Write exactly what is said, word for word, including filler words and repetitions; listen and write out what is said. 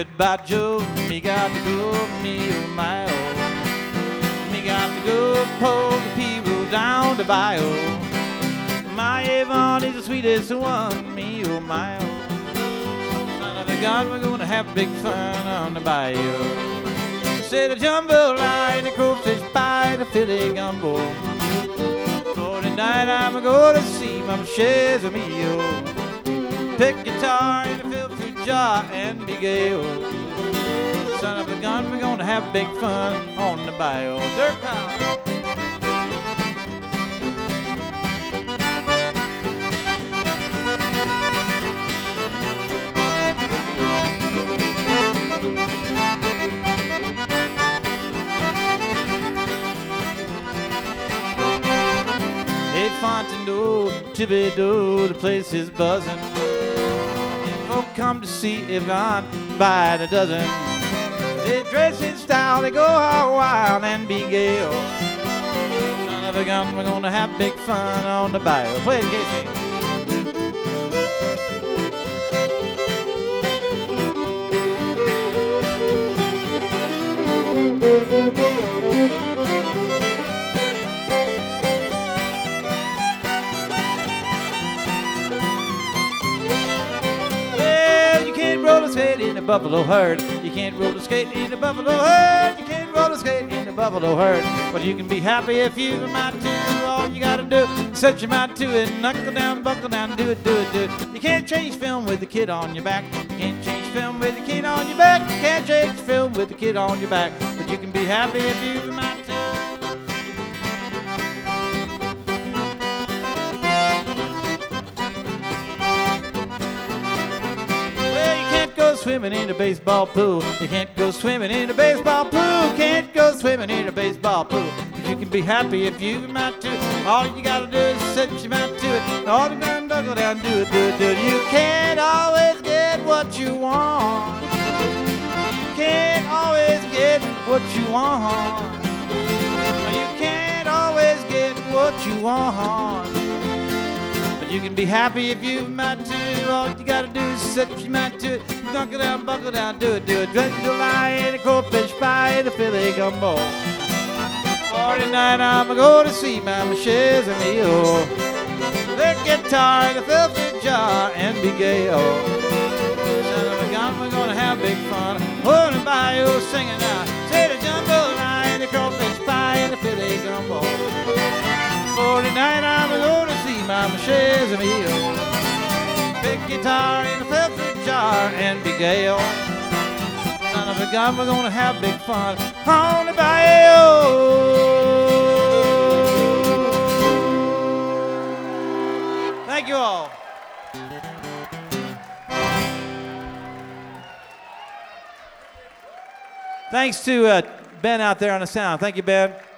goodbye, Joe. Me got to go, me oh my oh. Me got to go pull the people down the bayou. My Avon is the sweetest one, me oh my oh. Son of a gun, we're gonna have big fun on the bayou. Said a jambalaya, the crowfish pie, the Philly gumbo. For tonight I'm gonna see Mama Shares of me oh. Pick guitar in a filled fruit jar and be gay oh. Son of a gun, we're gonna have big fun on the bayou. Dirt pound. Hey, Fontainebleau, Thibodeau, the place is buzzing. Folk come to see Yvonne by the dozen. They dress in style, they go all wild and be gay. Son of a gun, we're gonna have big fun on the bayou. Play it, Casey. Roller skate in the buffalo herd. You can't roller skate in the buffalo herd. You can't roller skate in the buffalo herd. But you can be happy if you might to. All you gotta do is set your mind to it. Knuckle down, buckle down, do it, do it, do it. You can't change film with the kid on your back. You can't change film with the kid on your back. You can't change film with the kid on your back. But you can be happy if you might to. Swimming in the baseball pool. You can't go swimming in the baseball pool. Can't go swimming in the baseball pool. But you can be happy if you might to. All you gotta do is set your mind to it. All the time, buckle down, do it, do it, do it. You can't always get what you want. You can't always get what you want. You can't always get what you want. You can be happy if you might to. All you gotta do is set your mind to it. Buckle down, buckle down, do it, do it. Drink the lie, the crowfish pie, the Philly gumbo. For tonight I'm going to see Mama Shares of me, oh. The guitar, the filthy jar, and be gay, oh. Son of a gun, we're gonna have big fun. On the bayou singing now. Say the jumbo lie, the crowfish pie, and the Philly gumbo. For tonight I'm going to see Mama Shares of me, oh. Big guitar in a filtered jar and be gay, oh. Son of a gun, we're gonna have big fun on the bayou. Thank you all. Thanks to uh, Ben out there on the sound. Thank you, Ben.